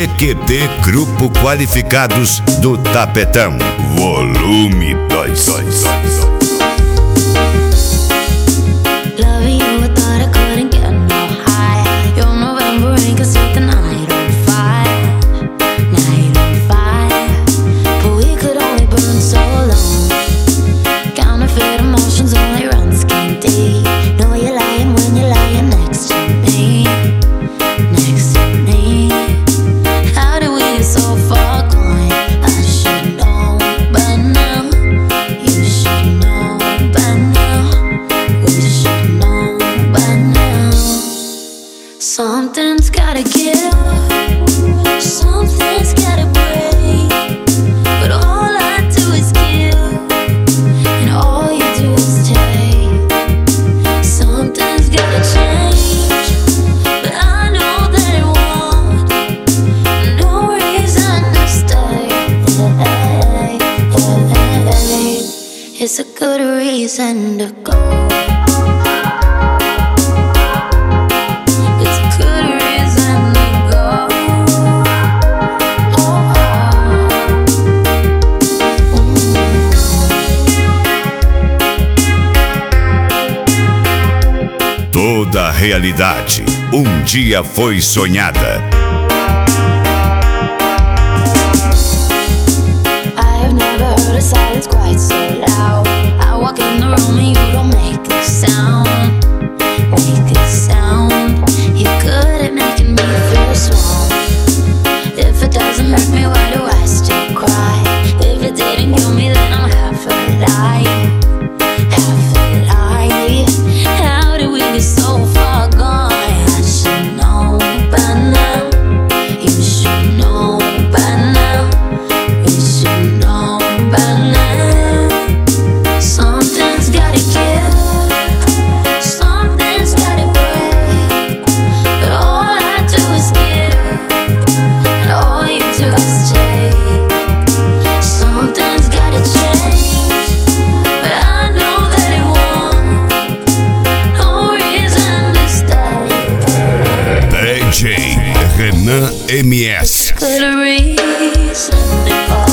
GQT Grupo Qualificados do Tapetão, volume 2. Something's gotta give, something's gotta break, but all I do is give, and all you do is take. Something's gotta change, but I know that it won't. No reason to stay. It's a good reason to go. Toda a realidade um dia foi sonhada. I have never heard a silence quite so loud. I walk in the room and you don't make a sound. Make a sound. You're good at making me feel small. If it doesn't hurt me, why do I still cry? If it didn't kill me, then I'm half alive. Half alive. How did we get so far gone? I should know by now. You should know by now. You should know by now. Something's gotta give, something's gotta break, but all I do is give, and all you do is take. Something's gotta change, but I know that it won't. No reason to stay. DJ Renan MS. Good reason to go.